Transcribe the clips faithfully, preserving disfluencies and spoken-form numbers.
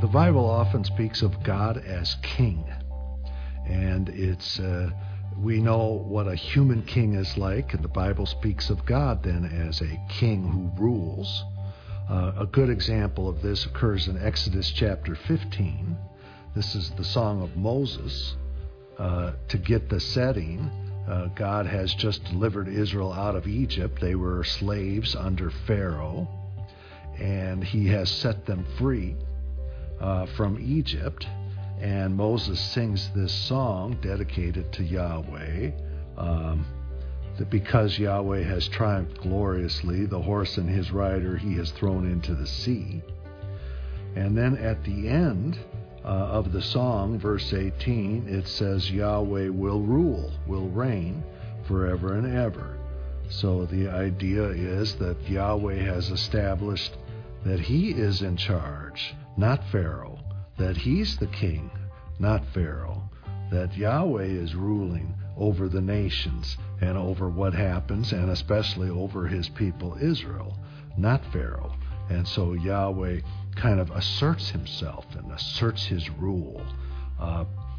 the Bible often speaks of God as king, and it's uh, we know what a human king is like, and the Bible speaks of God then as a king who rules. Uh, a good example of this occurs in Exodus chapter fifteen. This is the Song of Moses. Uh, to get the setting, uh, God has just delivered Israel out of Egypt. They were slaves under Pharaoh, and he has set them free uh, from Egypt. And Moses sings this song dedicated to Yahweh, um, that because Yahweh has triumphed gloriously, the horse and his rider he has thrown into the sea. And then at the end uh, of the song, verse eighteen, it says, Yahweh will rule, will reign forever and ever. So the idea is that Yahweh has established that he is in charge, not Pharaoh, that he's the king, not Pharaoh, that Yahweh is ruling over the nations and over what happens, and especially over his people Israel, not Pharaoh. And so Yahweh kind of asserts himself and asserts his rule. Uh,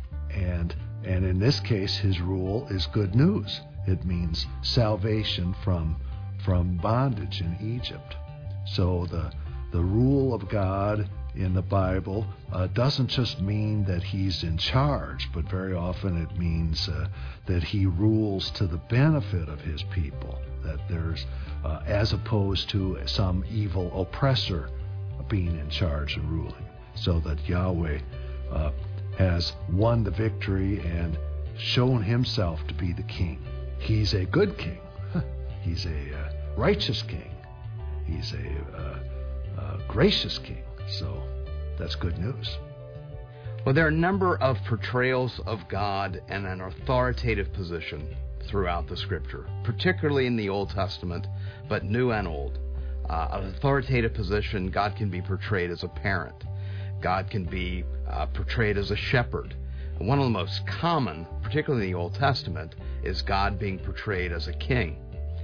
and and in this case, his rule is good news. It means salvation from from bondage in Egypt. So the the rule of God in the Bible uh, doesn't just mean that he's in charge, but very often it means uh, that he rules to the benefit of his people, that there's, uh, as opposed to some evil oppressor being in charge and ruling, so that Yahweh uh, has won the victory and shown himself to be the king. He's a good king. He's a uh, righteous king. He's a uh, uh, gracious king. So that's good news. Well, there are a number of portrayals of God in an authoritative position throughout the Scripture, particularly in the Old Testament, but New and Old. Uh, an authoritative position, God can be portrayed as a parent. God can be uh, portrayed as a shepherd. And one of the most common, particularly in the Old Testament, is God being portrayed as a king.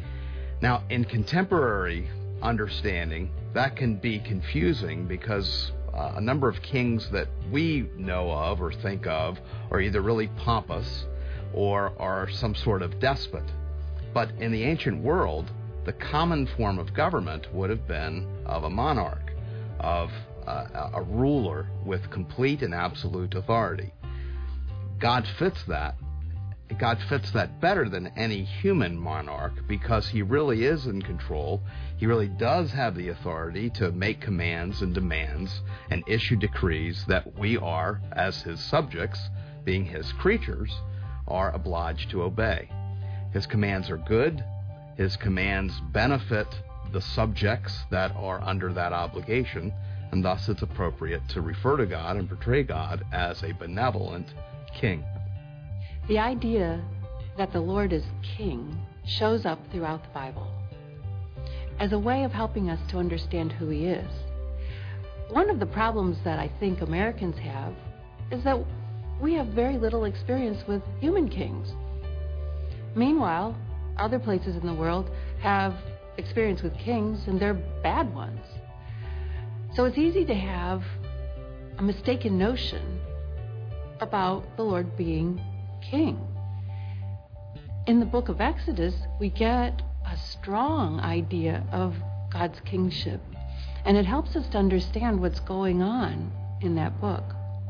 Now, in contemporary understanding, that can be confusing because uh, a number of kings that we know of or think of are either really pompous or are some sort of despot. But in the ancient world, the common form of government would have been of a monarch, of uh, a ruler with complete and absolute authority. God fits that. God fits that better than any human monarch because he really is in control. He really does have the authority to make commands and demands and issue decrees that we are, as his subjects, being his creatures, are obliged to obey. His commands are good. His commands benefit the subjects that are under that obligation, and thus it's appropriate to refer to God and portray God as a benevolent king. The idea that the Lord is king shows up throughout the Bible as a way of helping us to understand who he is. One of the problems that I think Americans have is that we have very little experience with human kings. Meanwhile, other places in the world have experience with kings, and they're bad ones. So it's easy to have a mistaken notion about the Lord being king. In the book of Exodus, we get a strong idea of God's kingship, and it helps us to understand what's going on in that book.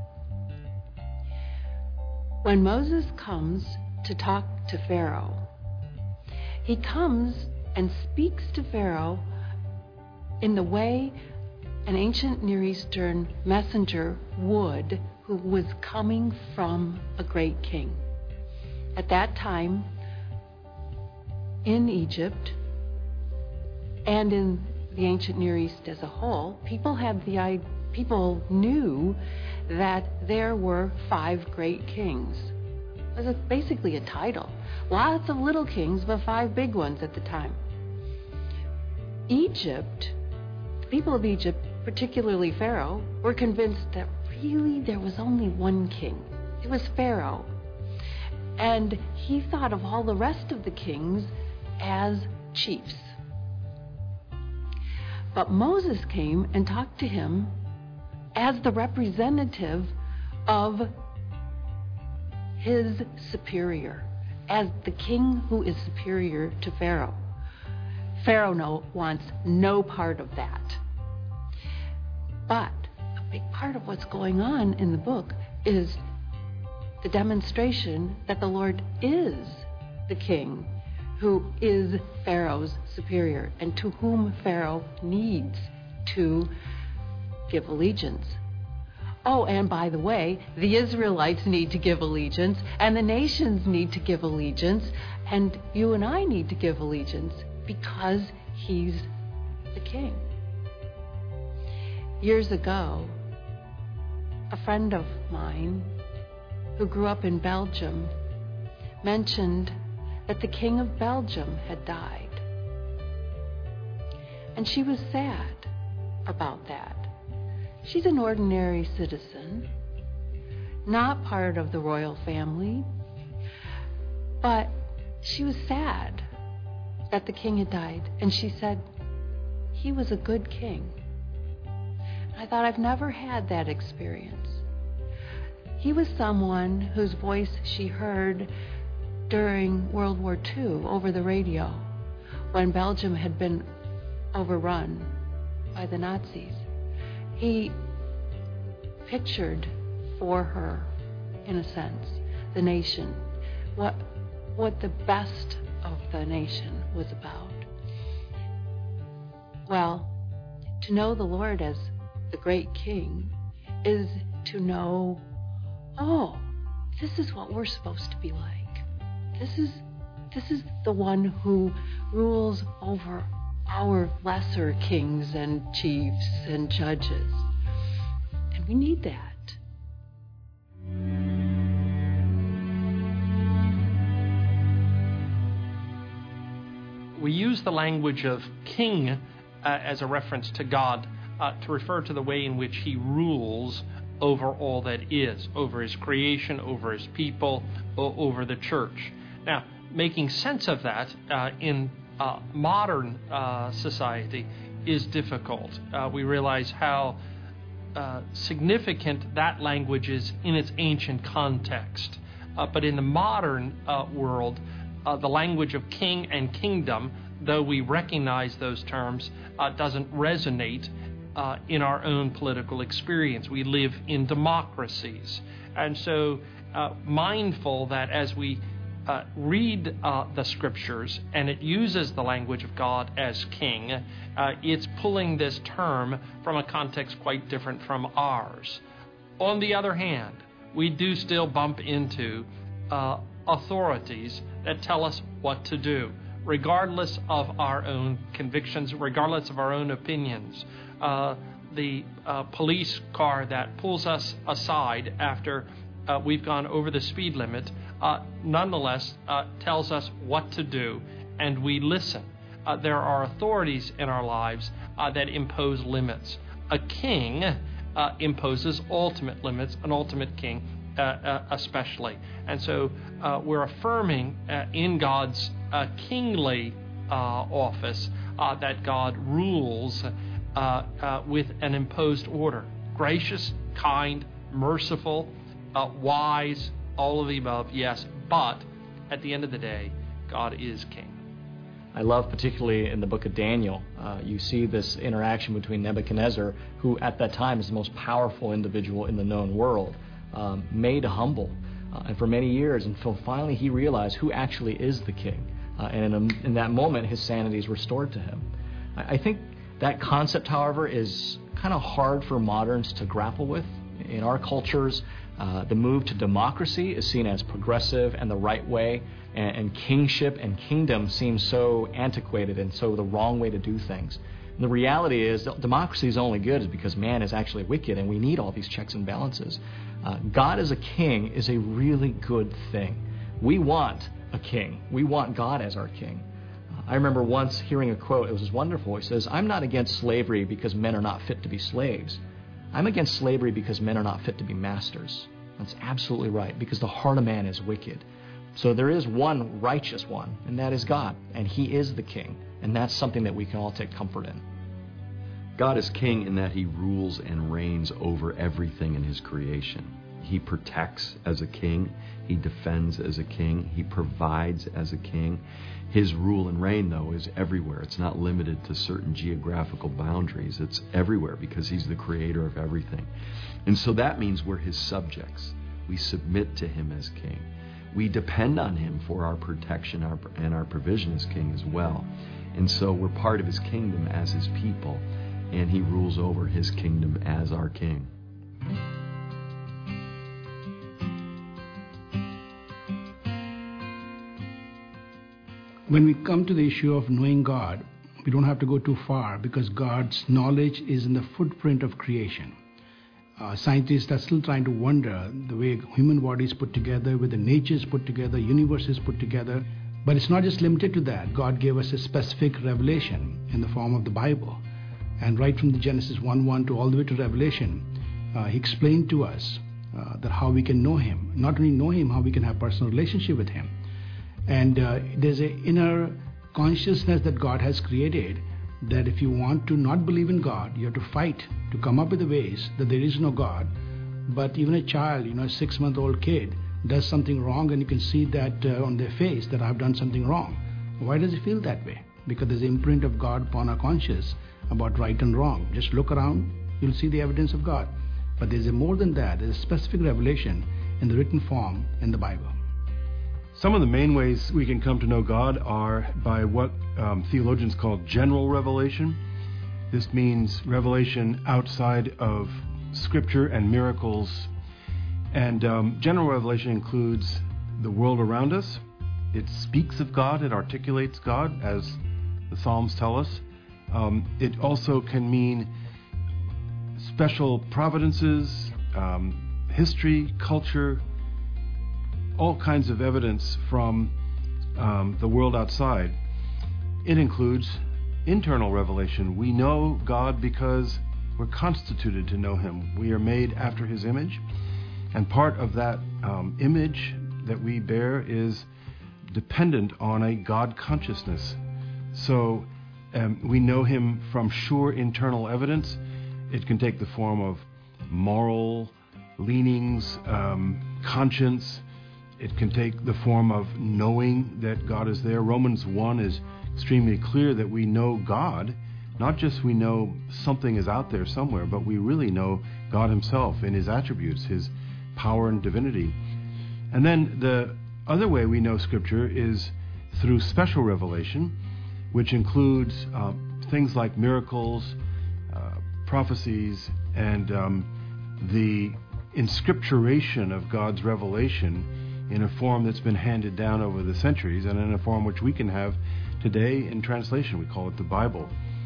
When Moses comes to talk to Pharaoh, he comes and speaks to Pharaoh in the way an ancient Near Eastern messenger would, who was coming from a great king. At that time, in Egypt and in the ancient Near East as a whole, people had the people knew that there were five great kings. It was basically a title. Lots of little kings, but five big ones at the time. Egypt, the people of Egypt, particularly Pharaoh, were convinced that really there was only one king. It was Pharaoh. And he thought of all the rest of the kings as chiefs. But Moses came and talked to him as the representative of his superior, as the king who is superior to Pharaoh. Pharaoh no, wants no part of that. But a big part of what's going on in the book is the demonstration that the Lord is the king who is Pharaoh's superior and to whom Pharaoh needs to give allegiance. Oh, and by the way, the Israelites need to give allegiance, and the nations need to give allegiance, and you and I need to give allegiance because he's the king. Years ago, a friend of mine who grew up in Belgium mentioned that the king of Belgium had died. And she was sad about that. She's an ordinary citizen, not part of the royal family, but she was sad that the king had died. And she said, he was a good king. I thought, I've never had that experience. He was someone whose voice she heard during World War Two over the radio when Belgium had been overrun by the Nazis. He pictured for her, in a sense, the nation, what what the best of the nation was about. Well, to know the Lord as the great King is to know, oh, this is what we're supposed to be like. This is this is the one who rules over our lesser kings and chiefs and judges. And we need that. We use the language of king uh, as a reference to God uh, to refer to the way in which he rules over all that is, over his creation, over his people, o- over the church. Now, making sense of that uh, in uh, modern uh, society is difficult. Uh, we realize how uh, significant that language is in its ancient context. Uh, but in the modern uh, world, uh, the language of king and kingdom, though we recognize those terms, uh, doesn't resonate uh, in our own political experience. We live in democracies. And so uh, mindful that as we Uh, read uh, the scriptures and it uses the language of God as king, uh, it's pulling this term from a context quite different from ours. On the other hand, we do still bump into uh, authorities that tell us what to do, regardless of our own convictions, regardless of our own opinions. Uh, the uh, police car that pulls us aside after uh, we've gone over the speed limit Uh, nonetheless uh, tells us what to do, and we listen. Uh, there are authorities in our lives uh, that impose limits. A king uh, imposes ultimate limits, an ultimate king uh, uh, especially. And so uh, we're affirming uh, in God's uh, kingly uh, office uh, that God rules uh, uh, with an imposed order. Gracious, kind, merciful, uh, wise, all of the above, yes, but at the end of the day, God is king. I love particularly in the book of Daniel, uh, you see this interaction between Nebuchadnezzar, who at that time is the most powerful individual in the known world, um, made humble, uh, and for many years, until finally he realized who actually is the king. Uh, and in, a, in that moment, his sanity is restored to him. I, I think that concept, however, is kind of hard for moderns to grapple with. In our cultures, Uh, the move to democracy is seen as progressive and the right way, and, and kingship and kingdom seems so antiquated and so the wrong way to do things. And the reality is that democracy is only good because man is actually wicked, and we need all these checks and balances. Uh, God as a king is a really good thing. We want a king. We want God as our king. Uh, I remember once hearing a quote. It was just wonderful. He says, "I'm not against slavery because men are not fit to be slaves. I'm against slavery because men are not fit to be masters." That's absolutely right, because the heart of man is wicked. So there is one righteous one, and that is God, and he is the king, and that's something that we can all take comfort in. God is king in that he rules and reigns over everything in his creation. He protects as a king. He defends as a king. He provides as a king. His rule and reign, though, is everywhere. It's not limited to certain geographical boundaries. It's everywhere because he's the creator of everything. And so that means we're his subjects. We submit to him as king. We depend on him for our protection and our provision as king as well. And so we're part of his kingdom as his people, and he rules over his kingdom as our king. When we come to the issue of knowing God, we don't have to go too far because God's knowledge is in the footprint of creation. Uh, scientists are still trying to wonder the way human bodies put together, with the natures put together, universes put together. But it's not just limited to that. God gave us a specific revelation in the form of the Bible. And right from the Genesis one one to all the way to Revelation, uh, he explained to us uh, that how we can know him. Not only know him, how we can have personal relationship with him. And uh, there's an inner consciousness that God has created, that if you want to not believe in God, you have to fight to come up with the ways that there is no God. But even a child, you know, a six-month-old kid, does something wrong and you can see that uh, on their face that I've done something wrong. Why does it feel that way? Because there's an imprint of God upon our conscience about right and wrong. Just look around, you'll see the evidence of God. But there's a more than that. There's a specific revelation in the written form in the Bible. Some of the main ways we can come to know God are by what um, theologians call general revelation. This means revelation outside of Scripture and miracles. And um, general revelation includes the world around us. It speaks of God, it articulates God, as the Psalms tell us. Um, it also can mean special providences, um, history, culture, all kinds of evidence from um, the world outside. It includes internal revelation. We know God because we're constituted to know him. We are made after his image, and part of that um, image that we bear is dependent on a God consciousness. So um, we know him from sure internal evidence. It can take the form of moral leanings, um, conscience. It can take the form of knowing that God is there. Romans one is extremely clear that we know God. Not just we know something is out there somewhere, but we really know God himself in his attributes, his power and divinity. And then the other way we know Scripture is through special revelation, which includes uh, things like miracles, uh, prophecies, and um, the inscripturation of God's revelation in a form that's been handed down over the centuries and in a form which we can have today in translation. We call it the Bible.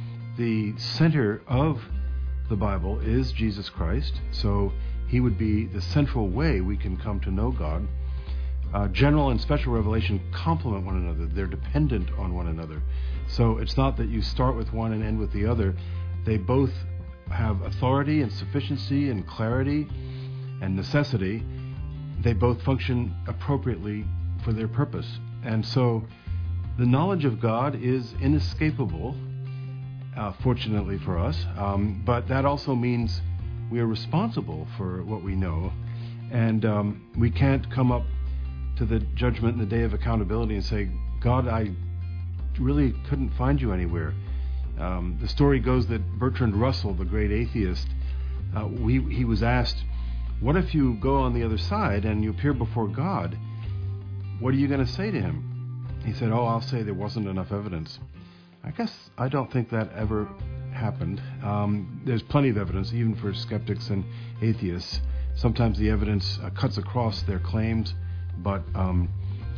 The center of the Bible is Jesus Christ, so he would be the central way we can come to know God. Uh, general and special revelation complement one another. They're dependent on one another. So it's not that you start with one and end with the other. They both have authority and sufficiency and clarity and necessity. They both function appropriately for their purpose. And so the knowledge of God is inescapable, uh, fortunately for us, um, but that also means we are responsible for what we know, and um, we can't come up to the judgment in the day of accountability and say, God, I really couldn't find you anywhere. Um, the story goes that Bertrand Russell, the great atheist, uh, we, he was asked, what if you go on the other side and you appear before God? What are you going to say to him? He said, oh, I'll say there wasn't enough evidence. I guess I don't think that ever happened. Um, there's plenty of evidence, even for skeptics and atheists. Sometimes the evidence uh, cuts across their claims, but um,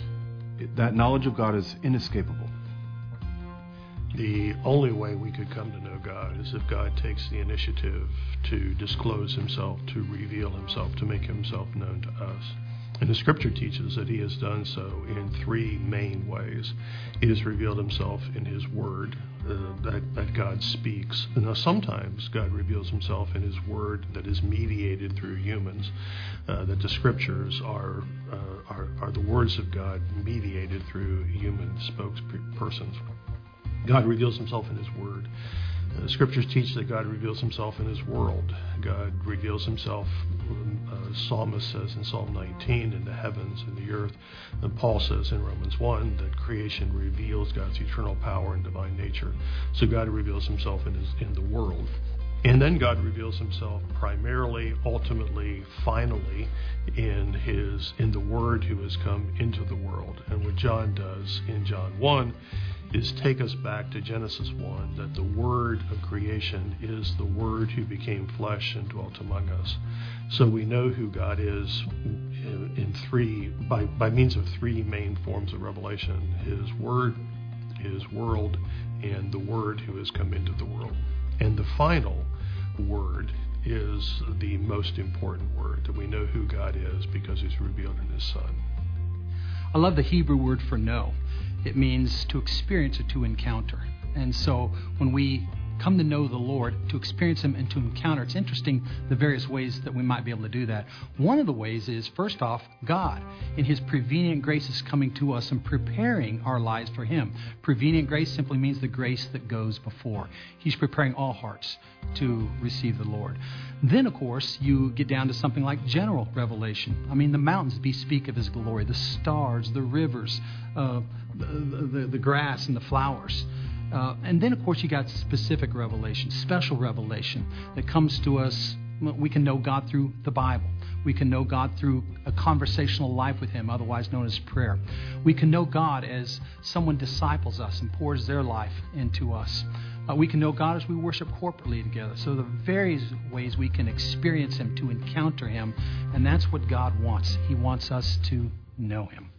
it, that knowledge of God is inescapable. The only way we could come to know God is if God takes the initiative to disclose himself, to reveal himself, to make himself known to us. And the Scripture teaches that he has done so in three main ways. He has revealed himself in his Word, uh, that, that God speaks. And now sometimes God reveals himself in his Word that is mediated through humans, uh, that the Scriptures are, uh, are, are the words of God mediated through human spokespersons. God reveals himself in his Word. The scriptures teach that God reveals himself in his world. God reveals himself, uh, psalmist says in Psalm nineteen, in the heavens and the earth. And Paul says in Romans one that creation reveals God's eternal power and divine nature. So God reveals himself in, his, in the world. And then God reveals himself primarily, ultimately, finally, in his in the Word who has come into the world. And what John does in John one is take us back to Genesis one, that the Word of creation is the Word who became flesh and dwelt among us. So we know who God is in, in three, by, by means of three main forms of revelation: his Word, his world, and the Word who has come into the world. And the final word is the most important word, that we know who God is because he's revealed in his Son. I love the Hebrew word for know. It means to experience or to encounter. And so when we come to know the Lord, to experience him and to encounter, it's interesting the various ways that we might be able to do that. One of the ways is, first off, God in his prevenient grace is coming to us and preparing our lives for him. Prevenient grace simply means the grace that goes before. He's preparing all hearts to receive the Lord. Then, of course, you get down to something like general revelation. I mean, the mountains bespeak of his glory, the stars, the rivers, uh, the, the, the grass and the flowers. Uh, and then, of course, you got specific revelation, special revelation that comes to us. We can know God through the Bible. We can know God through a conversational life with him, otherwise known as prayer. We can know God as someone disciples us and pours their life into us. Uh, we can know God as we worship corporately together. So the various ways we can experience him, to encounter him, and that's what God wants. He wants us to know him.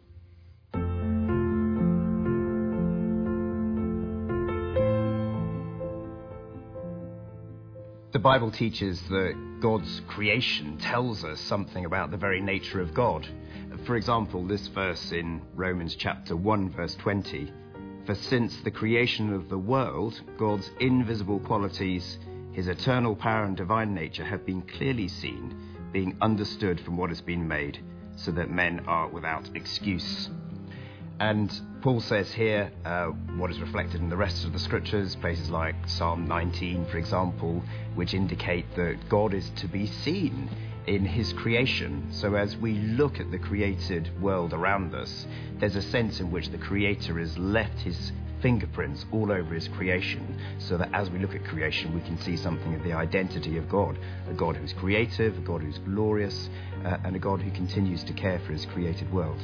The Bible teaches that God's creation tells us something about the very nature of God. For example, this verse in Romans chapter one, verse twenty, "For since the creation of the world, God's invisible qualities, his eternal power and divine nature have been clearly seen, being understood from what has been made, so that men are without excuse." And Paul says here uh, what is reflected in the rest of the scriptures, places like Psalm nineteen, for example, which indicate that God is to be seen in his creation. So as we look at the created world around us, there's a sense in which the Creator has left his fingerprints all over his creation, so that as we look at creation, we can see something of the identity of God, a God who's creative, a God who's glorious, uh, and a God who continues to care for his created world.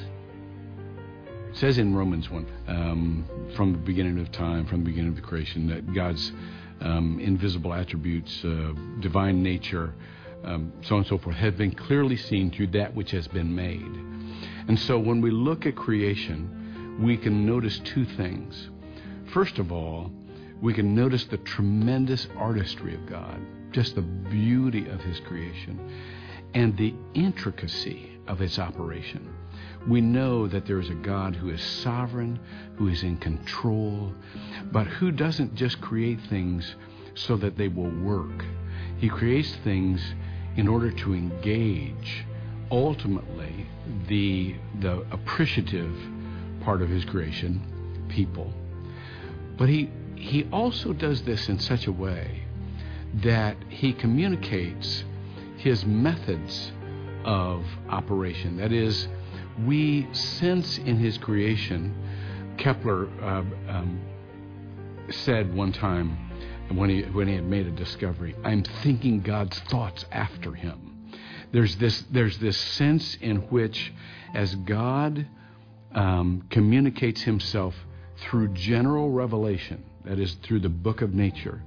It says in Romans one, um, from the beginning of time, from the beginning of the creation, that God's um, invisible attributes, uh, divine nature, um, so on and so forth, have been clearly seen through that which has been made. And so when we look at creation, we can notice two things. First of all, we can notice the tremendous artistry of God, just the beauty of his creation, and the intricacy of its operation. We know that there is a God who is sovereign, who is in control, but who doesn't just create things so that they will work. He creates things in order to engage, ultimately, the, the appreciative part of his creation, people. But he, he also does this in such a way that he communicates his methods of operation. That is, we sense in his creation, Kepler uh, um, said one time when he when he had made a discovery, "I'm thinking God's thoughts after him." There's this there's this sense in which, as God um, communicates himself through general revelation, that is through the book of nature,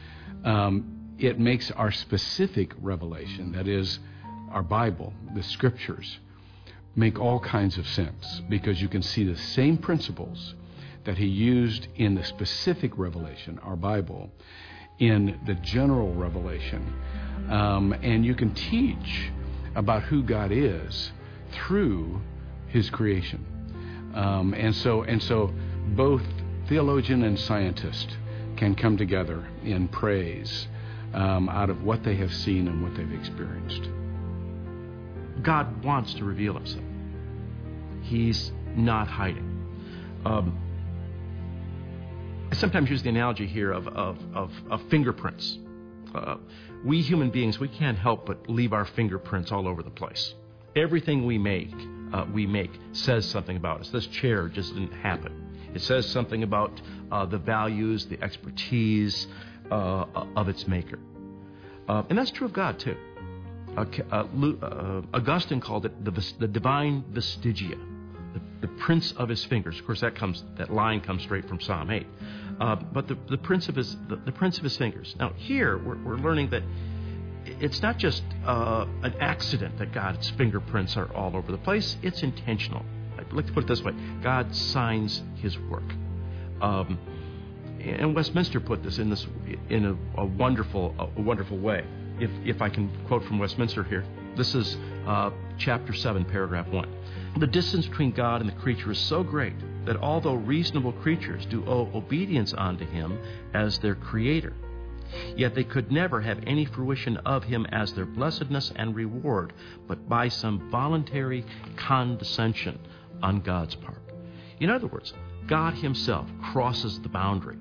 um, it makes our specific revelation, that is our Bible, the scriptures, make all kinds of sense, because you can see the same principles that he used in the specific revelation, our Bible, in the general revelation. Um, and you can teach about who God is through his creation. Um, and so and so both theologian and scientist can come together in praise um, out of what they have seen and what they've experienced. God wants to reveal himself. He's not hiding. Um, I sometimes use the analogy here of, of, of, of fingerprints. Uh, we human beings, we can't help but leave our fingerprints all over the place. Everything we make, uh, we make says something about us. This chair just didn't happen. It says something about uh, the values, the expertise uh, of its maker. Uh, and that's true of God, too. Uh, uh, uh, Augustine called it the, the divine vestigia, the, the prints of his fingers. Of course, that comes that line comes straight from Psalm eight. Uh, but the, the prints of his the, the prints of his fingers. Now, here we're, we're learning that it's not just uh, an accident that God's fingerprints are all over the place. It's intentional. I'd like to put it this way: God signs His work. Um, and Westminster put this in this in a, a wonderful a wonderful way. If if I can quote from Westminster here, this is uh, chapter seven, paragraph one. The distance between God and the creature is so great that although reasonable creatures do owe obedience unto Him as their Creator, yet they could never have any fruition of Him as their blessedness and reward, but by some voluntary condescension on God's part. In other words, God Himself crosses the boundary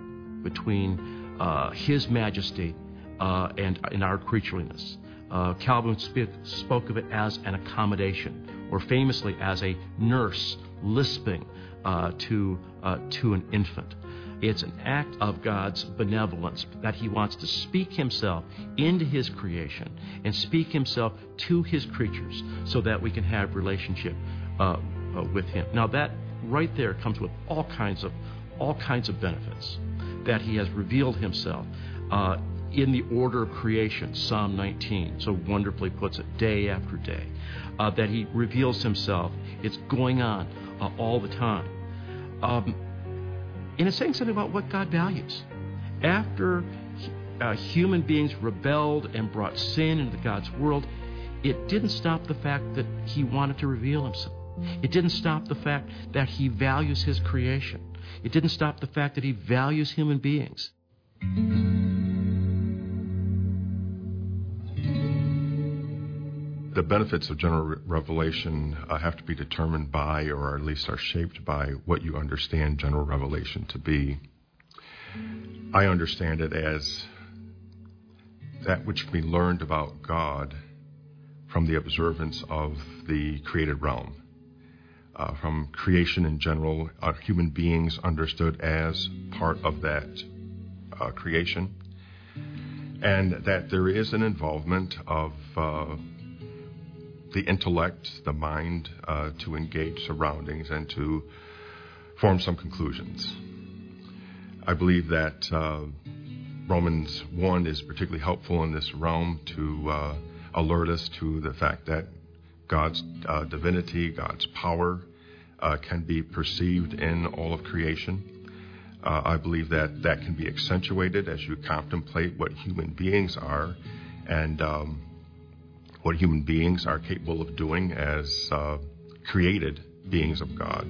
between uh, His majesty uh, and in our creatureliness. Uh, Calvin sp- spoke of it as an accommodation, or famously as a nurse lisping uh, to uh, to an infant. It's an act of God's benevolence that He wants to speak Himself into His creation and speak Himself to His creatures so that we can have relationship uh, uh, with Him. Now that right there comes with all kinds of all kinds of benefits, that He has revealed Himself uh, in the order of creation. Psalm nineteen so wonderfully puts it, day after day, uh, that He reveals Himself. It's going on uh, all the time. Um, and it's saying something about what God values. After uh, human beings rebelled and brought sin into God's world, it didn't stop the fact that He wanted to reveal Himself. It didn't stop the fact that He values His creation. It didn't stop the fact that He values human beings. The benefits of general re- revelation uh, have to be determined by, or at least are shaped by, what you understand general revelation to be. I understand it as that which can be learned about God from the observance of the created realm. Uh, from creation in general, uh, human beings understood as part of that uh, creation, and that there is an involvement of uh, the intellect, the mind, uh, to engage surroundings and to form some conclusions. I believe that uh, Romans one is particularly helpful in this realm to uh, alert us to the fact that God's uh, divinity, God's power uh, can be perceived in all of creation. Uh, I believe that that can be accentuated as you contemplate what human beings are and um, what human beings are capable of doing as uh, created beings of God.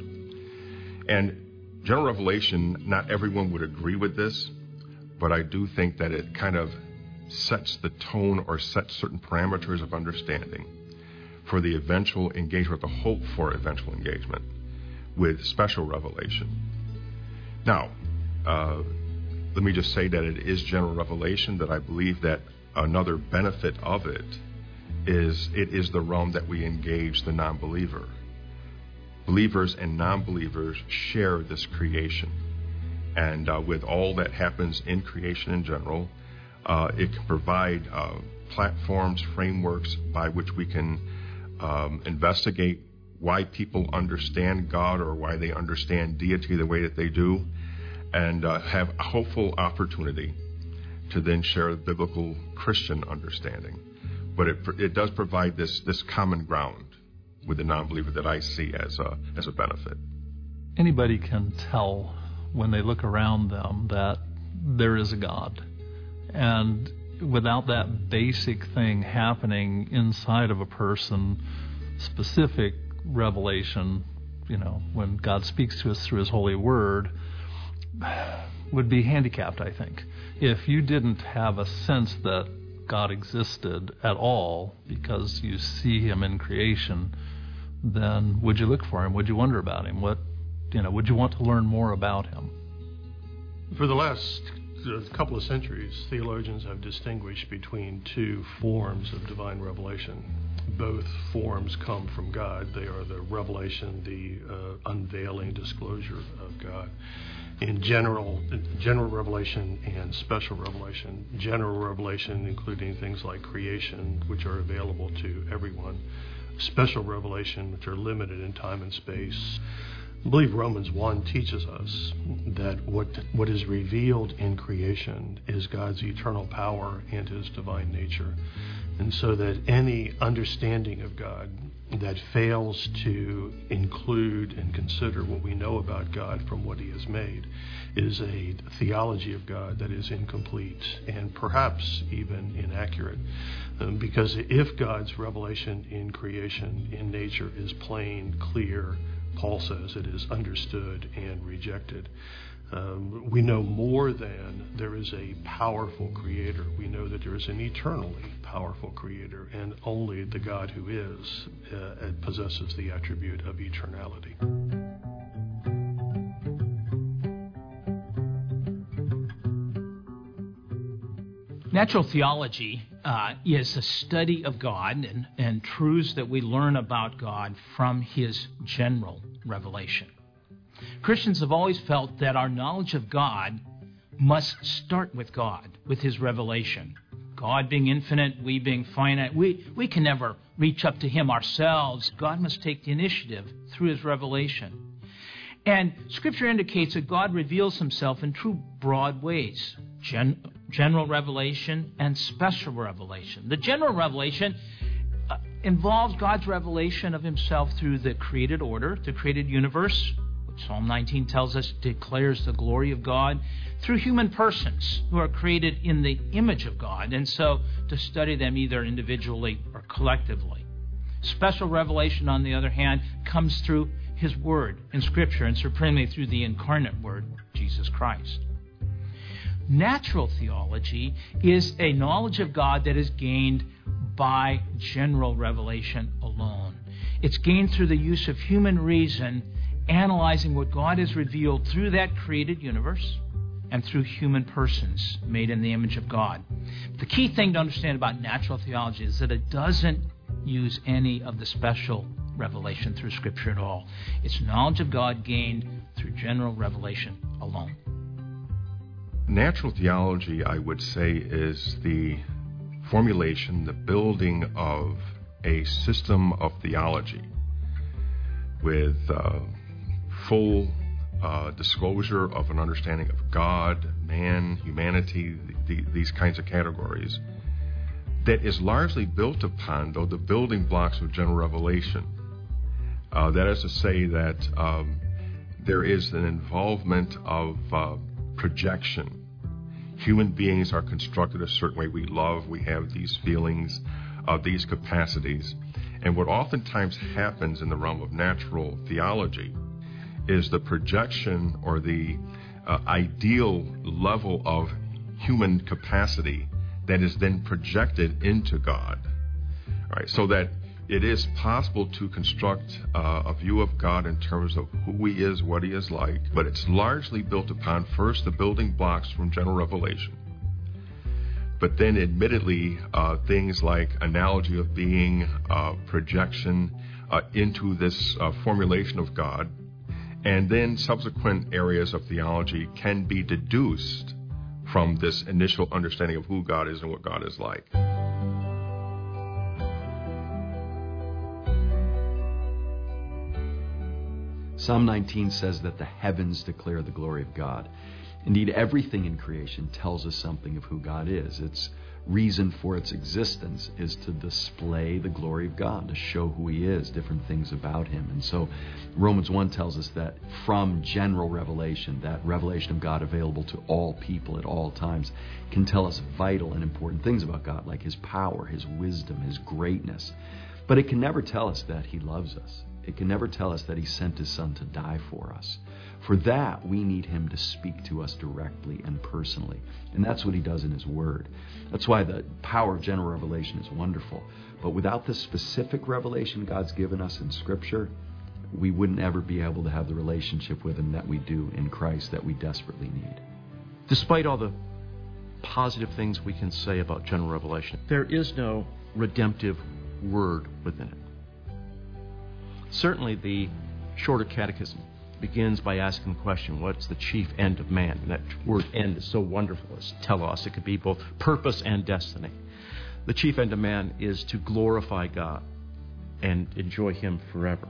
And general revelation, not everyone would agree with this, but I do think that it kind of sets the tone or sets certain parameters of understanding for the eventual engagement, the hope for eventual engagement with special revelation. Now, uh, let me just say that it is general revelation, that I believe that another benefit of it is it is the realm that we engage the non-believer. Believers and non-believers share this creation. And uh, with all that happens in creation in general, uh, it can provide uh, platforms, frameworks by which we can um, investigate why people understand God or why they understand deity the way that they do, and uh, have a hopeful opportunity to then share the biblical Christian understanding. But it it does provide this this common ground with the non-believer that I see as a as a benefit. Anybody can tell when they look around them that there is a God. And without that basic thing happening inside of a person, specific revelation, you know, when God speaks to us through His holy word, would be handicapped, I think. If you didn't have a sense that God existed at all because you see Him in creation, then would you look for Him? Would you wonder about Him? What, you know, would you want to learn more about Him? For the last uh, couple of centuries, theologians have distinguished between two forms of divine revelation. Both forms come from God. They are the revelation, the uh, unveiling, disclosure of God. In general, general revelation and special revelation. General revelation including things like creation, which are available to everyone. Special revelation, which are limited in time and space. I believe Romans one teaches us that what what is revealed in creation is God's eternal power and His divine nature. And so that any understanding of God that fails to include and consider what we know about God from what He has made is a theology of God that is incomplete and perhaps even inaccurate. Um, because if God's revelation in creation, in nature, is plain, clear, Paul says it is understood and rejected. Um, we know more than there is a powerful creator. We know that there is an eternally powerful creator, and only the God who is uh, possesses the attribute of eternality. Natural theology uh, is a study of God and, and truths that we learn about God from His general revelation. Christians have always felt that our knowledge of God must start with God, with His revelation. God being infinite, we being finite, we, we can never reach up to Him ourselves. God must take the initiative through His revelation. And Scripture indicates that God reveals Himself in two broad ways. Gen- general revelation and special revelation. The general revelation uh, involves God's revelation of Himself through the created order, the created universe, which Psalm nineteen tells us declares the glory of God, through human persons who are created in the image of God, and so to study them either individually or collectively. Special revelation, on the other hand, comes through His Word in Scripture, and supremely through the incarnate Word, Jesus Christ. Natural theology is a knowledge of God that is gained by general revelation alone. It's gained through the use of human reason, analyzing what God has revealed through that created universe and through human persons made in the image of God. The key thing to understand about natural theology is that it doesn't use any of the special revelation through Scripture at all. It's knowledge of God gained through general revelation alone. Natural theology, I would say, is the formulation, the building of a system of theology with uh, full uh, disclosure of an understanding of God, man, humanity, the, the, these kinds of categories, that is largely built upon, though, the building blocks of general revelation. Uh, that is to say that um, there is an involvement of uh, projection. Human beings are constructed a certain way. We love, we have these feelings, uh, these capacities. And what oftentimes happens in the realm of natural theology is the projection or the uh, ideal level of human capacity that is then projected into God. All right, so that it is possible to construct uh, a view of God in terms of who He is, what He is like, but it's largely built upon, first, the building blocks from general revelation, but then admittedly uh, things like analogy of being, uh, projection uh, into this uh, formulation of God, and then subsequent areas of theology can be deduced from this initial understanding of who God is and what God is like. Psalm nineteen says that the heavens declare the glory of God. Indeed, everything in creation tells us something of who God is. Its reason for its existence is to display the glory of God, to show who He is, different things about Him. And so Romans one tells us that from general revelation, that revelation of God available to all people at all times, can tell us vital and important things about God, like His power, His wisdom, His greatness. But it can never tell us that He loves us. It can never tell us that He sent His Son to die for us. For that, we need Him to speak to us directly and personally. And that's what He does in His Word. That's why the power of general revelation is wonderful. But without the specific revelation God's given us in Scripture, we wouldn't ever be able to have the relationship with Him that we do in Christ that we desperately need. despite all the positive things we can say about general revelation, there is no redemptive word within it. Certainly the Shorter Catechism begins by asking the question, what's the chief end of man? And that word end is so wonderful. It's telos. It could be both purpose and destiny. The chief end of man is to glorify God and enjoy Him forever.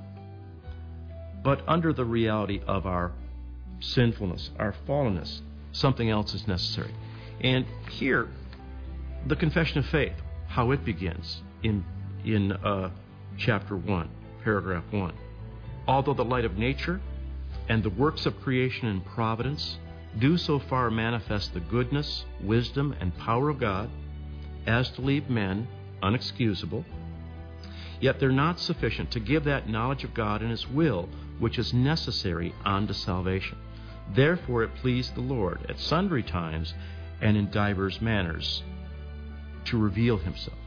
But under the reality of our sinfulness, our fallenness, something else is necessary. And here, the Confession of Faith, how it begins in, in uh, chapter one, paragraph one. Although the light of nature and the works of creation and providence do so far manifest the goodness, wisdom, and power of God as to leave men unexcusable, yet they're not sufficient to give that knowledge of God and His will which is necessary unto salvation. Therefore it pleased the Lord at sundry times and in divers manners to reveal Himself.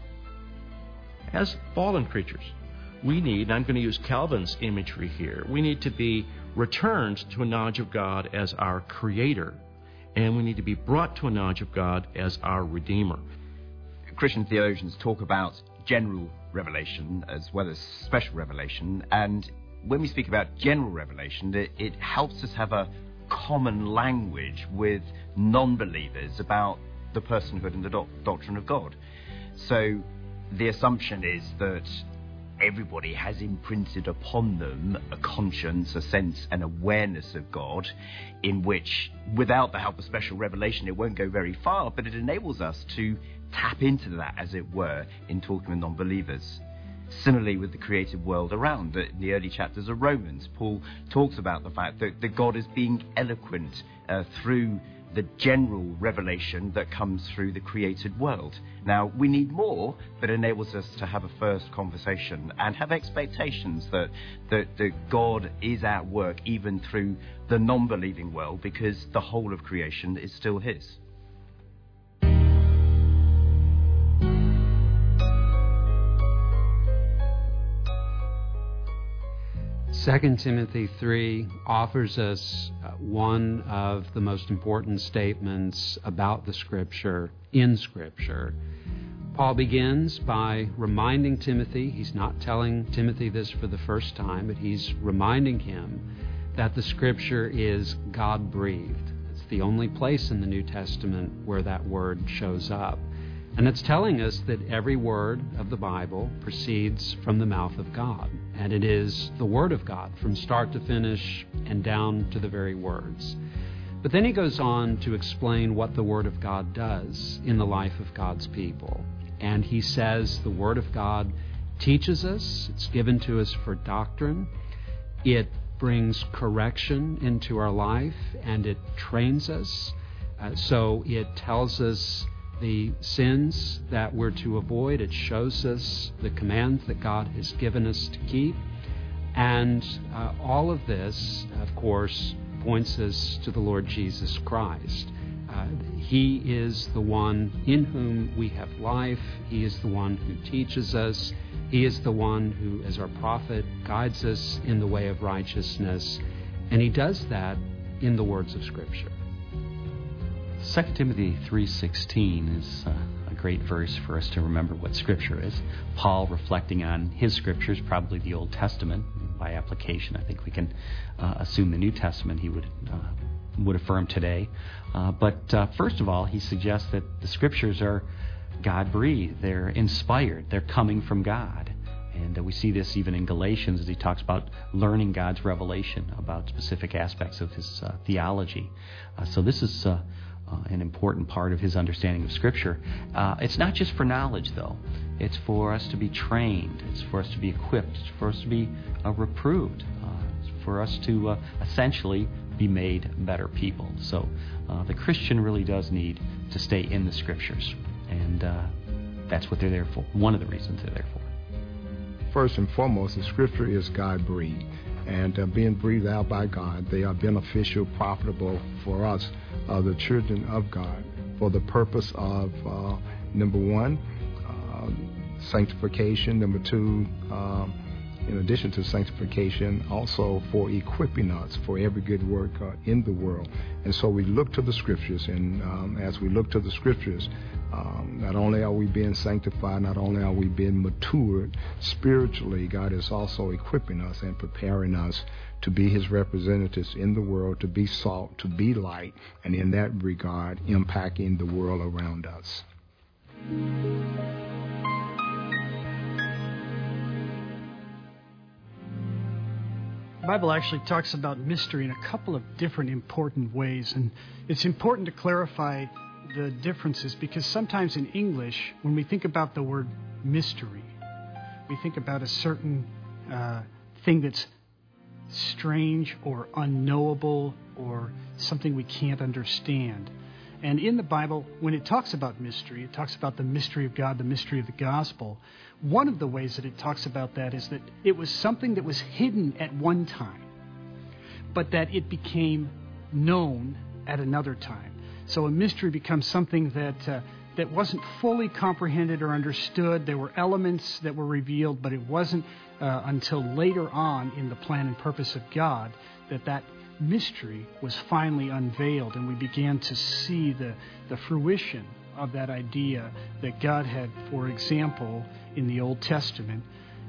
As fallen creatures, we need, and I'm going to use Calvin's imagery here, we need to be returned to a knowledge of God as our Creator, and we need to be brought to a knowledge of God as our Redeemer. Christian theologians talk about general revelation as well as special revelation, and when we speak about general revelation, it, it helps us have a common language with non-believers about the personhood and the doc- doctrine of God. So the assumption is that everybody has imprinted upon them a conscience, a sense, an awareness of God, in which, without the help of special revelation, it won't go very far, but it enables us to tap into that, as it were, in talking with non-believers. Similarly with the created world around. In the early chapters of Romans, Paul talks about the fact that, that God is being eloquent uh, through the general revelation that comes through the created world. Now, we need more, but it enables us to have a first conversation and have expectations that, that, that God is at work even through the non-believing world, because the whole of creation is still His. Second Timothy three offers us uh, one of the most important statements about the Scripture in Scripture. Paul begins by reminding Timothy, he's not telling Timothy this for the first time, but he's reminding him that the Scripture is God-breathed. It's the only place in the New Testament where that word shows up. And it's telling us that every word of the Bible proceeds from the mouth of God. And it is the Word of God from start to finish and down to the very words. But then he goes on to explain what the Word of God does in the life of God's people. And he says the Word of God teaches us, it's given to us for doctrine, it brings correction into our life, and it trains us. Uh, so it tells us the sins that we're to avoid. It shows us the commands that God has given us to keep. And uh, all of this, of course, points us to the Lord Jesus Christ. Uh, he is the one in whom we have life. He is the one who teaches us. He is the one who, as our prophet, guides us in the way of righteousness. And He does that in the words of Scripture. Second Timothy three sixteen is uh, a great verse for us to remember what Scripture is. Paul, reflecting on his Scriptures, probably the Old Testament. By application, I think we can uh, assume the New Testament he would uh, would affirm today. Uh, but uh, first of all, he suggests that the Scriptures are God-breathed. They're inspired. They're coming from God. And uh, we see this even in Galatians as he talks about learning God's revelation about specific aspects of his uh, theology. Uh, so this is Uh, Uh, an important part of his understanding of Scripture. Uh, it's not just for knowledge, though. It's for us to be trained. It's for us to be equipped. It's for us to be uh, reproved. Uh, it's for us to uh, essentially be made better people. So uh, the Christian really does need to stay in the Scriptures. And uh, that's what they're there for. One of the reasons they're there for. First and foremost, the Scripture is God-breathed. And uh, being breathed out by God, they are beneficial, profitable for us, uh, the children of God, for the purpose of, uh, number one, uh, sanctification, number two, uh, in addition to sanctification, also for equipping us for every good work uh, in the world. And so we look to the Scriptures, and um, as we look to the Scriptures, um, not only are we being sanctified, not only are we being matured spiritually, God is also equipping us and preparing us to be His representatives in the world, to be salt, to be light, and in that regard, impacting the world around us. The Bible actually talks about mystery in a couple of different important ways, and it's important to clarify the differences because sometimes in English, when we think about the word mystery, we think about a certain uh, thing that's strange or unknowable or something we can't understand. And in the Bible, when it talks about mystery, it talks about the mystery of God, the mystery of the gospel. One of the ways that it talks about that is that it was something that was hidden at one time, but that it became known at another time. So a mystery becomes something that uh, that wasn't fully comprehended or understood. There were elements that were revealed, but it wasn't uh, until later on in the plan and purpose of God that that mystery was finally unveiled, and we began to see the, the fruition of that idea that God had, for example, in the Old Testament,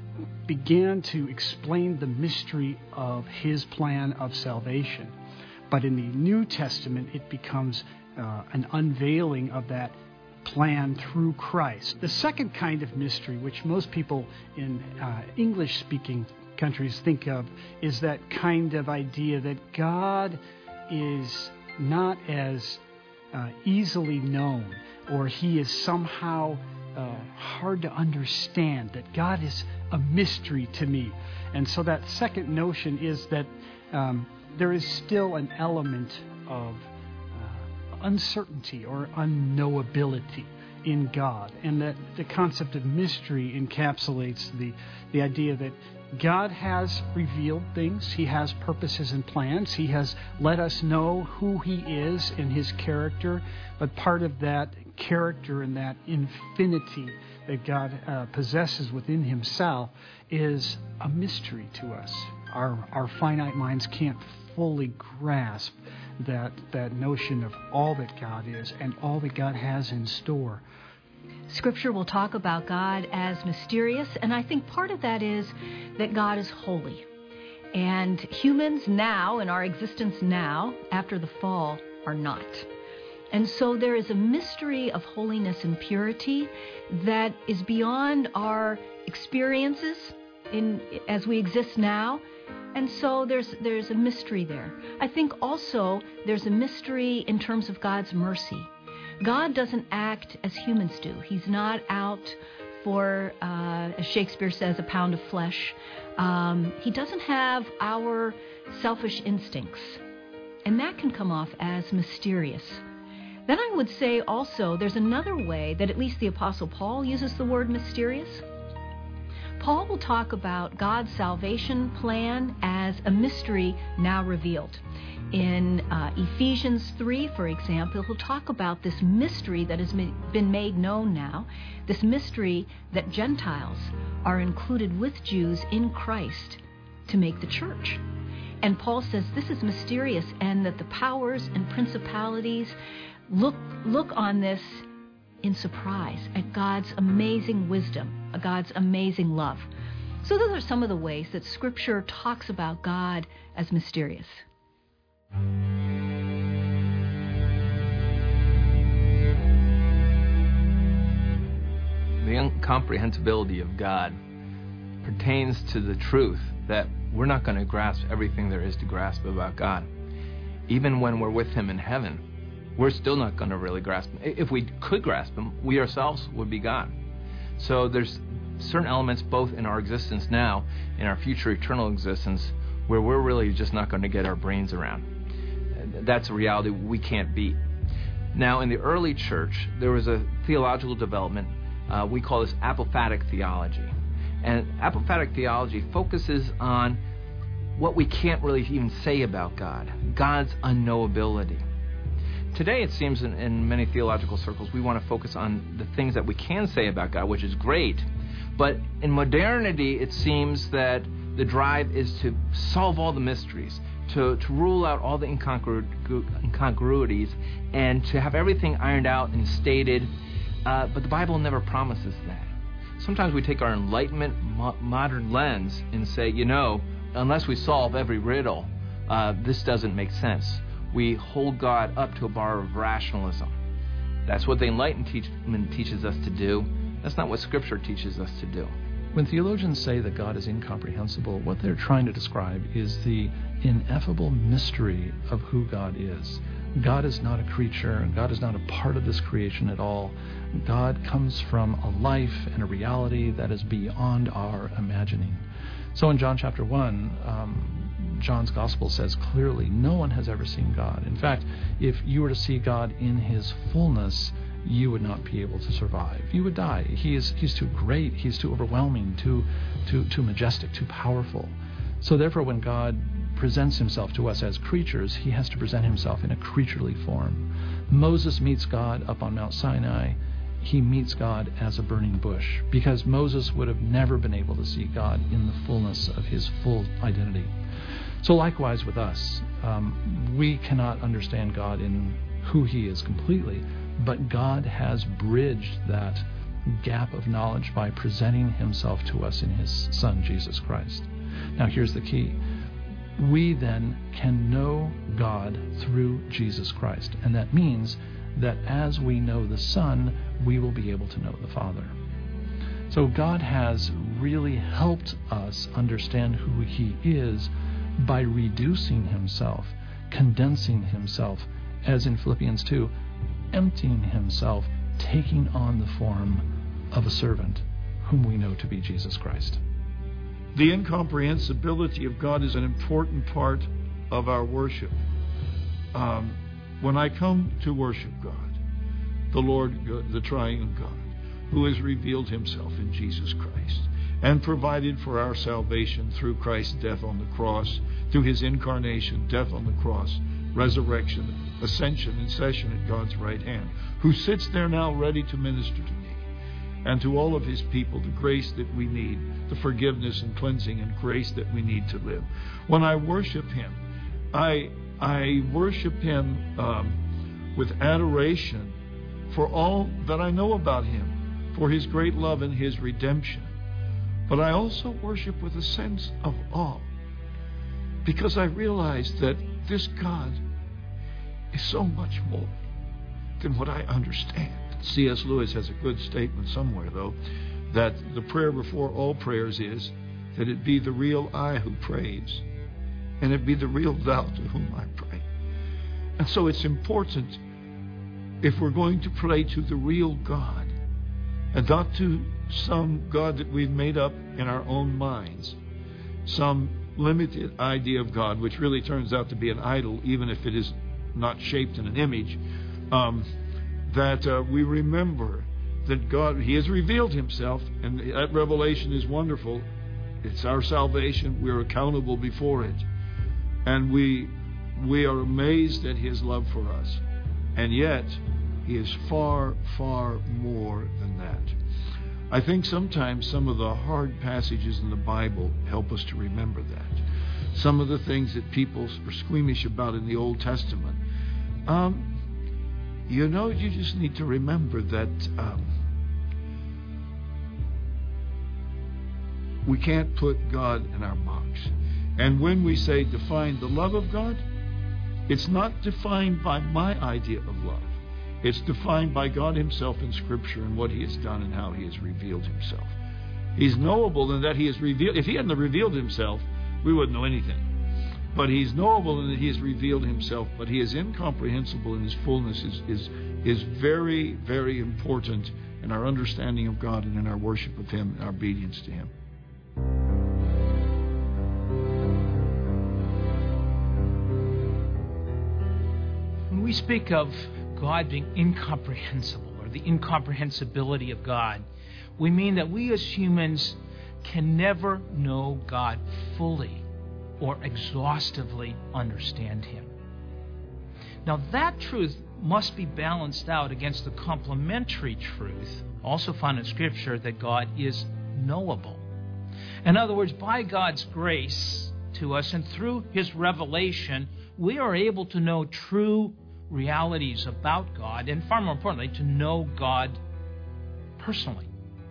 began to explain the mystery of His plan of salvation. But in the New Testament, it becomes uh, an unveiling of that plan through Christ. The second kind of mystery, which most people in uh, English-speaking countries think of, is that kind of idea that God is not as uh, easily known, or He is somehow uh, hard to understand, that God is a mystery to me. And so that second notion is that um, there is still an element of uh, uncertainty or unknowability in God, and that the concept of mystery encapsulates the, the idea that God has revealed things. He has purposes and plans. He has let us know who He is in His character. But part of that character and that infinity that God uh, possesses within Himself is a mystery to us. Our, our finite minds can't fully grasp that, that notion of all that God is and all that God has in store. Scripture will talk about God as mysterious, and I think part of that is that God is holy. And humans now, in our existence now, after the fall, are not. And so there is a mystery of holiness and purity that is beyond our experiences in as we exist now. And so there's there's a mystery there. I think also there's a mystery in terms of God's mercy. God doesn't act as humans do. He's not out for, uh, as Shakespeare says, a pound of flesh. Um, he doesn't have our selfish instincts. And that can come off as mysterious. Then I would say also there's another way that at least the Apostle Paul uses the word mysterious. Paul will talk about God's salvation plan as a mystery now revealed. In uh, Ephesians three, for example, he'll talk about this mystery that has been made known now, this mystery that Gentiles are included with Jews in Christ to make the church. And Paul says this is mysterious, and that the powers and principalities look look on this in surprise at God's amazing wisdom, God's amazing love. So those are some of the ways that Scripture talks about God as mysterious. The incomprehensibility of God pertains to the truth that we're not going to grasp everything there is to grasp about God. Even when we're with Him in heaven, we're still not going to really grasp Him. If we could grasp Him, we ourselves would be God. So there's certain elements both in our existence now, in our future eternal existence, where we're really just not going to get our brains around. That's a reality we can't beat. Now, in the early church, there was a theological development. Uh, we call this apophatic theology. And apophatic theology focuses on what we can't really even say about God, God's unknowability. today it seems in, in many theological circles we want to focus on the things that we can say about God, which is great. But in modernity, it seems that the drive is to solve all the mysteries, to, to rule out all the incongru- incongruities, and to have everything ironed out and stated. Uh, but the Bible never promises that. Sometimes we take our Enlightenment mo- modern lens and say, you know, unless we solve every riddle, uh, this doesn't make sense. We hold God up to a bar of rationalism. That's what the Enlightenment teaches us to do. That's not what Scripture teaches us to do. When theologians say that God is incomprehensible, what they're trying to describe is the ineffable mystery of who God is. God is not a creature, and God is not a part of this creation at all. God comes from a life and a reality that is beyond our imagining. So in John chapter one, um, John's gospel says clearly, no one has ever seen God. In fact, if you were to see God in his fullness, you would not be able to survive. You would die. He is he's too great, he's too overwhelming, too too too majestic, too powerful. So therefore, when God presents himself to us as creatures, he has to present himself in a creaturely form. Moses meets God up on Mount Sinai. He meets God as a burning bush, because Moses would have never been able to see God in the fullness of his full identity. So likewise with us, um, we cannot understand God in who he is completely, but God has bridged that gap of knowledge by presenting himself to us in his Son, Jesus Christ. Now here's the key. We then can know God through Jesus Christ, and that means that as we know the Son, we will be able to know the Father. So God has really helped us understand who he is by reducing himself, condensing himself, as in Philippians two, emptying himself, taking on the form of a servant, whom we know to be Jesus Christ. The incomprehensibility of God is an important part of our worship. Um, when I come to worship God, the Lord, the triune God, who has revealed himself in Jesus Christ and provided for our salvation through Christ's death on the cross, through his incarnation, death on the cross, resurrection, ascension, and session at God's right hand, who sits there now ready to minister to me and to all of his people the grace that we need, the forgiveness and cleansing and grace that we need to live. When I worship him, I I worship him um, with adoration for all that I know about him, for his great love and his redemption. But I also worship with a sense of awe, because I realize that this God is so much more than what I understand. C S Lewis has a good statement somewhere, though, that the prayer before all prayers is that it be the real I who prays, and it be the real thou to whom I pray. And so it's important, if we're going to pray to the real God, and not to some God that we've made up in our own minds, some limited idea of God, which really turns out to be an idol, even if it is not shaped in an image, um, that uh, we remember that God, he has revealed himself, and that revelation is wonderful. It's our salvation. We're accountable before it. And we we are amazed at his love for us. And yet, he is far, far more than that. I think sometimes some of the hard passages in the Bible help us to remember that. Some of the things that people are squeamish about in the Old Testament. Um, you know, you just need to remember that um, we can't put God in our box. And when we say define the love of God, it's not defined by my idea of love. It's defined by God himself in Scripture and what he has done and how he has revealed himself. He's knowable in that he has revealed. If he hadn't revealed himself, we wouldn't know anything. But he's knowable in that he has revealed himself, but he is incomprehensible in his fullness, is, is, is very, very important in our understanding of God and in our worship of him and our obedience to him. When we speak of God being incomprehensible, or the incomprehensibility of God, we mean that we as humans can never know God fully or exhaustively understand him. Now, that truth must be balanced out against the complementary truth, also found in Scripture, that God is knowable. In other words, by God's grace to us and through His revelation, we are able to know true realities about God, and far more importantly, to know God personally.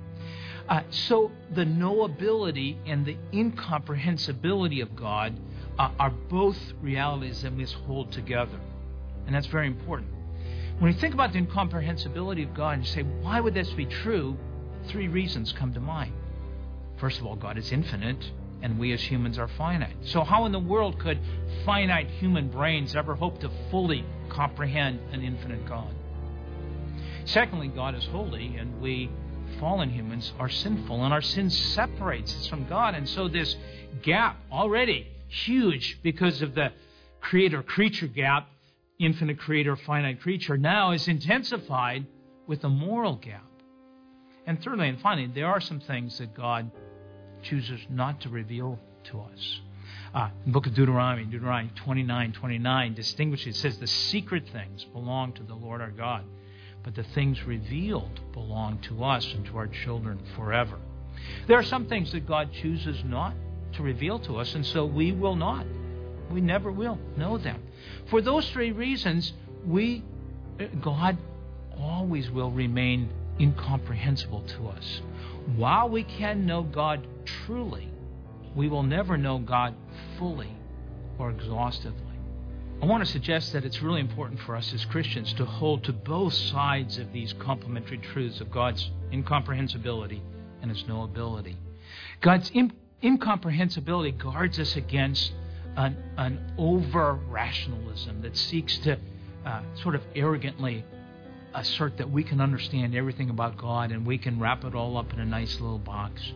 Uh, so the knowability and the incomprehensibility of God uh, are both realities that must hold together. And that's very important. When you think about the incomprehensibility of God and you say, why would this be true? Three reasons come to mind. First of all, God is infinite, and we as humans are finite. So how in the world could finite human brains ever hope to fully comprehend an infinite God? Secondly, God is holy, and we fallen humans are sinful, and our sin separates us from God. And so this gap, already huge because of the creator-creature gap, infinite creator, finite creature, now is intensified with the moral gap. And thirdly and finally, there are some things that God chooses not to reveal to us. Uh, in the book of Deuteronomy, Deuteronomy twenty-nine twenty-nine distinguishes, it says, the secret things belong to the Lord our God, but the things revealed belong to us and to our children forever. There are some things that God chooses not to reveal to us, and so we will not. We never will know them. For those three reasons, we, God always will remain incomprehensible to us. While we can know God truly, we will never know God fully or exhaustively. I want to suggest that it's really important for us as Christians to hold to both sides of these complementary truths of God's incomprehensibility and His knowability. God's in- incomprehensibility guards us against an, an over-rationalism that seeks to uh, sort of arrogantly assert that we can understand everything about God and we can wrap it all up in a nice little box.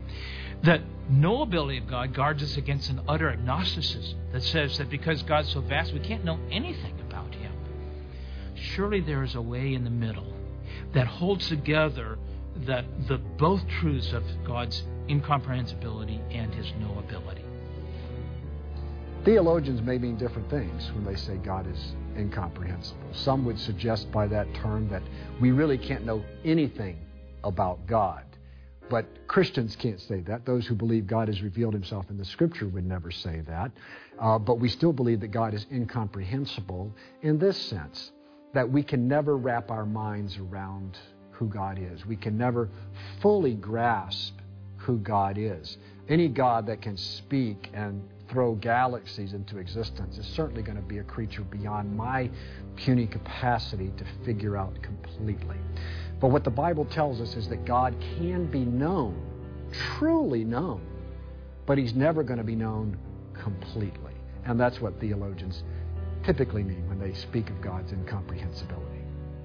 The knowability of God guards us against an utter agnosticism that says that because God's so vast, we can't know anything about Him. Surely there is a way in the middle that holds together the, the both truths of God's incomprehensibility and His knowability. Theologians may mean different things when they say God is incomprehensible. Some would suggest by that term that we really can't know anything about God. But Christians can't say that. Those who believe God has revealed Himself in the Scripture would never say that. Uh, but we still believe that God is incomprehensible in this sense, that we can never wrap our minds around who God is. We can never fully grasp who God is. Any God that can speak and throw galaxies into existence is certainly going to be a creature beyond my puny capacity to figure out completely. But what the Bible tells us is that God can be known, truly known, but He's never going to be known completely. And that's what theologians typically mean when they speak of God's incomprehensibility.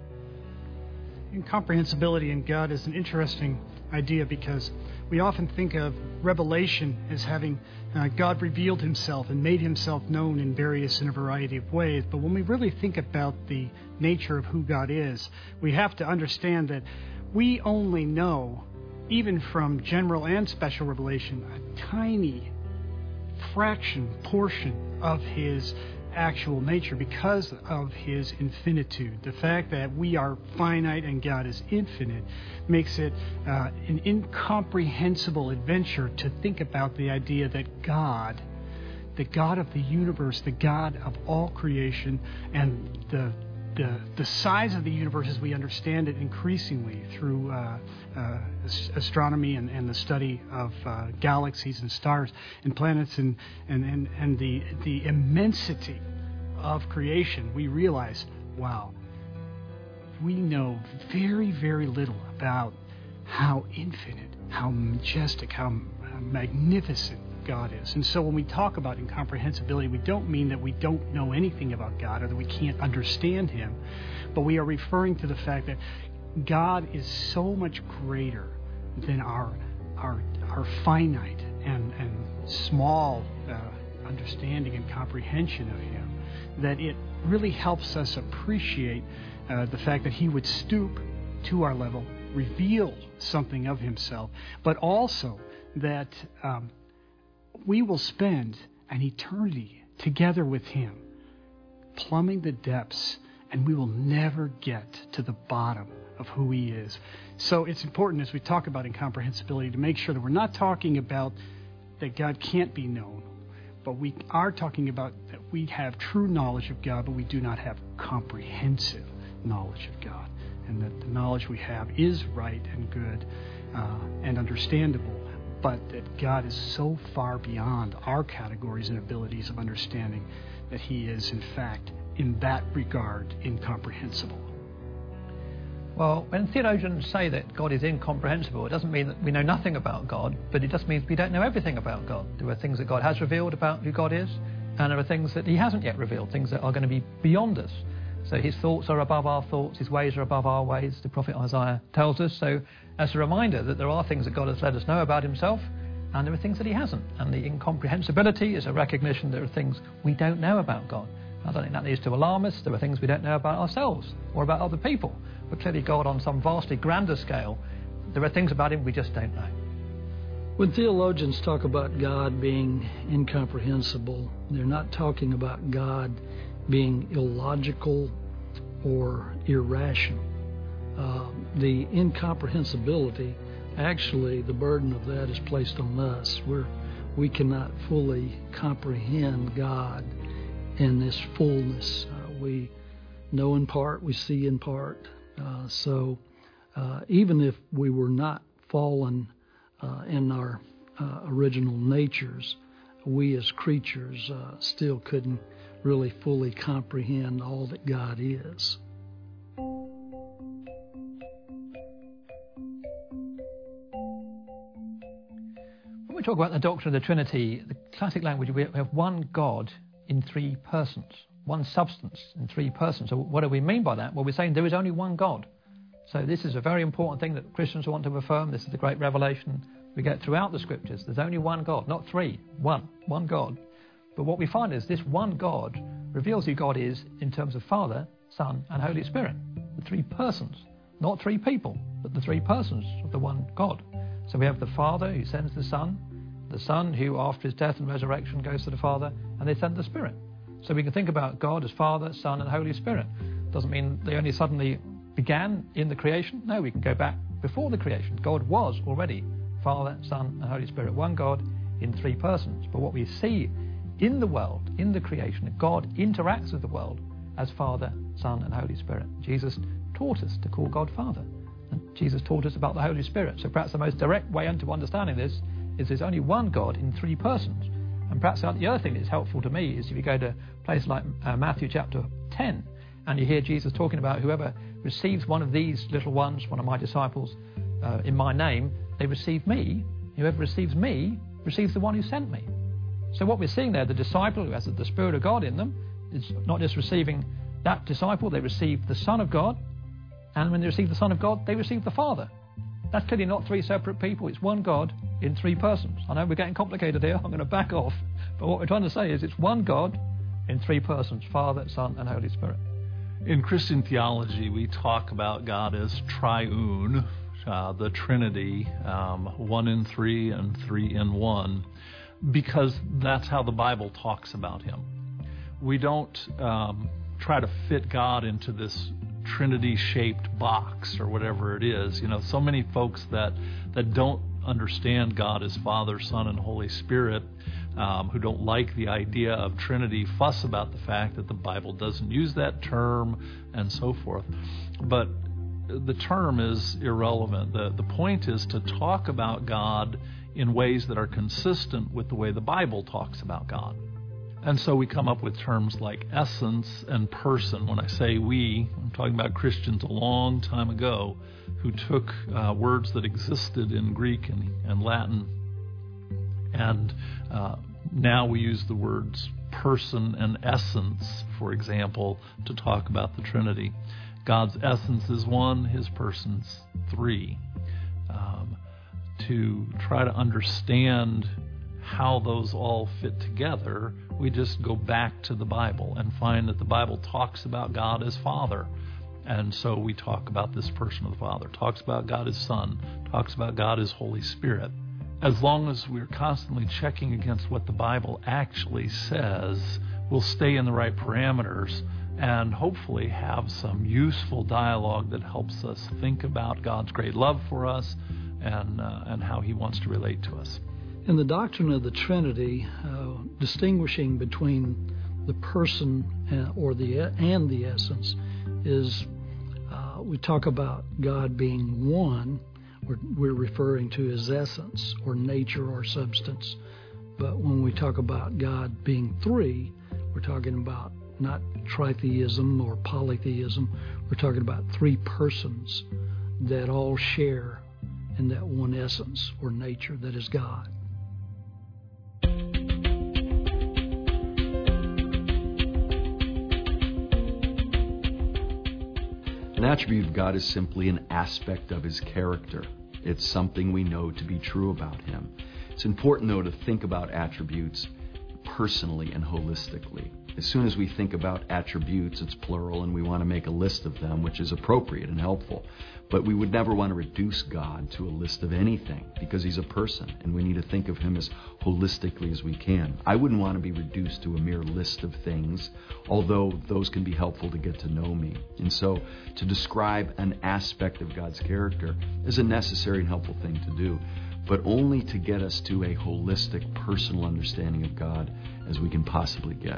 Incomprehensibility in God is an interesting idea because we often think of revelation as having uh, God revealed Himself and made Himself known in various and a variety of ways. But when we really think about the nature of who God is, we have to understand that we only know, even from general and special revelation, a tiny fraction, portion of His actual nature because of His infinitude. The fact that we are finite and God is infinite makes it uh, an incomprehensible adventure to think about the idea that God, the God of the universe, the God of all creation, and the the, the size of the universe as we understand it increasingly through uh, uh, astronomy and, and the study of uh, galaxies and stars and planets and, and, and, and the, the immensity of creation, we realize, wow, we know very, very little about how infinite, how majestic, how magnificent God is. And so when we talk about incomprehensibility, we don't mean that we don't know anything about God or that we can't understand Him, but we are referring to the fact that God is so much greater than our our our finite and, and small uh, understanding and comprehension of Him, that it really helps us appreciate uh, the fact that He would stoop to our level, reveal something of Himself, but also that um, we will spend an eternity together with Him, plumbing the depths and we will never get to the bottom of who he is. So it's important as we talk about incomprehensibility to make sure that we're not talking about that God can't be known, but we are talking about that we have true knowledge of God, but we do not have comprehensive knowledge of God, and that the knowledge we have is right and good uh, and understandable, but that God is so far beyond our categories and abilities of understanding that he is, in fact, in that regard, incomprehensible. Well, when theologians say that God is incomprehensible, it doesn't mean that we know nothing about God, but it just means we don't know everything about God. There are things that God has revealed about who God is, and there are things that he hasn't yet revealed, things that are going to be beyond us. So his thoughts are above our thoughts, his ways are above our ways, the prophet Isaiah tells us. So as a reminder that there are things that God has let us know about himself, and there are things that he hasn't. And the incomprehensibility is a recognition that there are things we don't know about God. I don't think that needs to alarm us. There are things we don't know about ourselves or about other people. But clearly God, on some vastly grander scale, there are things about him we just don't know. When theologians talk about God being incomprehensible, they're not talking about God being illogical or irrational. Uh, the incomprehensibility, actually, the burden of that is placed on us. We're, we cannot fully comprehend God in this fullness. Uh, we know in part, we see in part. Uh, so uh, even if we were not fallen uh, in our uh, original natures, we as creatures uh, still couldn't really fully comprehend all that God is. When we talk about the doctrine of the Trinity, the classic language, we have one God in three persons, one substance in three persons. So what do we mean by that? Well, we're saying there is only one God. So this is a very important thing that Christians want to affirm. This is the great revelation we get throughout the Scriptures. There's only one God, not three, one, one God. But what we find is this one God reveals who God is in terms of Father, Son, and Holy Spirit. The three persons, not three people, but the three persons of the one God. So we have the Father who sends the Son, the Son who after his death and resurrection goes to the Father, and they send the Spirit. So we can think about God as Father, Son, and Holy Spirit. Doesn't mean they only suddenly began in the creation. No, we can go back before the creation. God was already Father, Son, and Holy Spirit, one God in three persons. But what we see in the world, in the creation, God interacts with the world as Father, Son, and Holy Spirit. Jesus taught us to call God Father. And Jesus taught us about the Holy Spirit. So perhaps the most direct way into understanding this is there's only one God in three persons. And perhaps the other thing that's helpful to me is if you go to a place like uh, Matthew chapter ten, and you hear Jesus talking about whoever receives one of these little ones, one of my disciples, uh, in my name, they receive me. Whoever receives me receives the one who sent me. So what we're seeing there, the disciple who has the Spirit of God in them, is not just receiving that disciple, they receive the Son of God, and when they receive the Son of God, they receive the Father. That's clearly not three separate people, it's one God in three persons. I know we're getting complicated here, I'm going to back off, but what we're trying to say is it's one God in three persons, Father, Son, and Holy Spirit. In Christian theology, we talk about God as triune, uh, the Trinity, um, one in three and three in one, because that's how the Bible talks about him. We don't um, try to fit God into this Trinity-shaped box or whatever it is. You know, so many folks that, that don't understand God as Father, Son, and Holy Spirit, um, who don't like the idea of Trinity, fuss about the fact that the Bible doesn't use that term and so forth. But the term is irrelevant. The, the point is to talk about God in ways that are consistent with the way the Bible talks about God. And so we come up with terms like essence and person. When I say we, I'm talking about Christians a long time ago who took uh, words that existed in Greek and, and Latin, and uh, now we use the words person and essence, for example, to talk about the Trinity. God's essence is one, his person's three. Um, to try to understand how those all fit together, we just go back to the Bible and find that the Bible talks about God as Father. And so we talk about this person of the Father, talks about God as Son, talks about God as Holy Spirit. As long as we're constantly checking against what the Bible actually says, we'll stay in the right parameters. and hopefully have some useful dialogue that helps us think about God's great love for us and uh, and how He wants to relate to us. In the doctrine of the Trinity, uh, distinguishing between the person and, or the and the essence is uh, we talk about God being one. We're, we're referring to His essence or nature or substance. But when we talk about God being three, we're talking about not tritheism or polytheism. We're talking about three persons that all share in that one essence or nature that is God. An attribute of God is simply an aspect of His character. It's something we know to be true about Him. It's important, though, to think about attributes personally and holistically. As soon as we think about attributes, it's plural, and we want to make a list of them, which is appropriate and helpful. But we would never want to reduce God to a list of anything, because He's a person, and we need to think of Him as holistically as we can. I wouldn't want to be reduced to a mere list of things, although those can be helpful to get to know me. And so to describe an aspect of God's character is a necessary and helpful thing to do, but only to get us to a holistic, personal understanding of God as we can possibly get.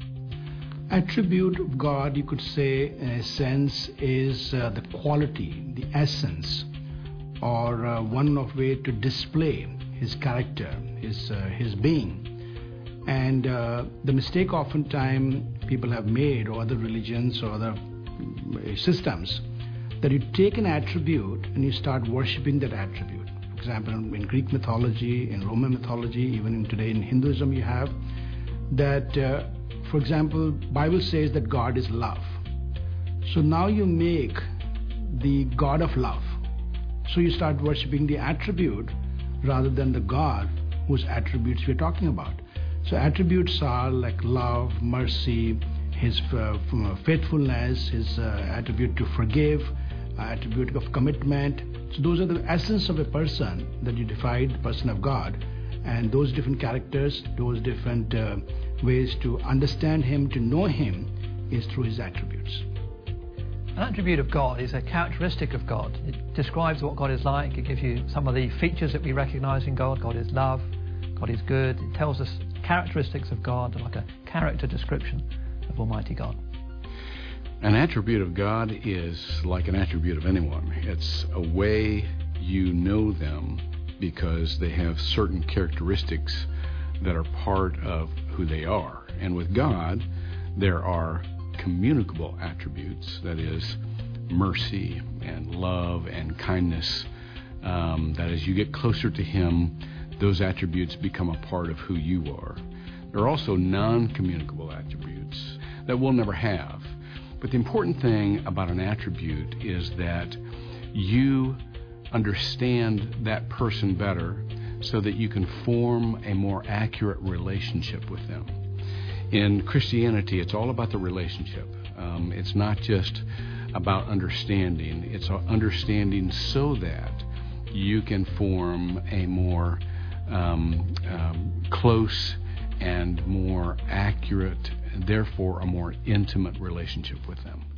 Attribute of God, you could say, in a sense, is uh, the quality, the essence, or uh, one of way to display His character, His uh, His being. And uh, the mistake oftentimes people have made, or other religions or other systems, that you take an attribute and you start worshipping that attribute. For example, in Greek mythology, in Roman mythology, even in today in Hinduism, you have that. Uh, For example, Bible says that God is love. So now you make the God of love. So you start worshipping the attribute rather than the God whose attributes we're talking about. So attributes are like love, mercy, His uh, faithfulness, His uh, attribute to forgive, uh, attribute of commitment. So those are the essence of a person that you define the person of God. And those different characters, those different uh, ways to understand Him, to know Him, is through His attributes. An attribute of God is a characteristic of God. It describes what God is like. It gives you some of the features that we recognize in God. God is love. God is good. It tells us characteristics of God, like a character description of Almighty God. An attribute of God is like an attribute of anyone. It's a way you know them because they have certain characteristics that are part of who they are. And with God, there are communicable attributes, that is, mercy and love and kindness, um, that as you get closer to Him, those attributes become a part of who you are. There are also non-communicable attributes that we'll never have. But the important thing about an attribute is that you understand that person better so that you can form a more accurate relationship with them. In Christianity, it's all about the relationship. Um, it's not just about understanding. It's understanding so that you can form a more um, um, close and more accurate, and therefore a more intimate relationship with them.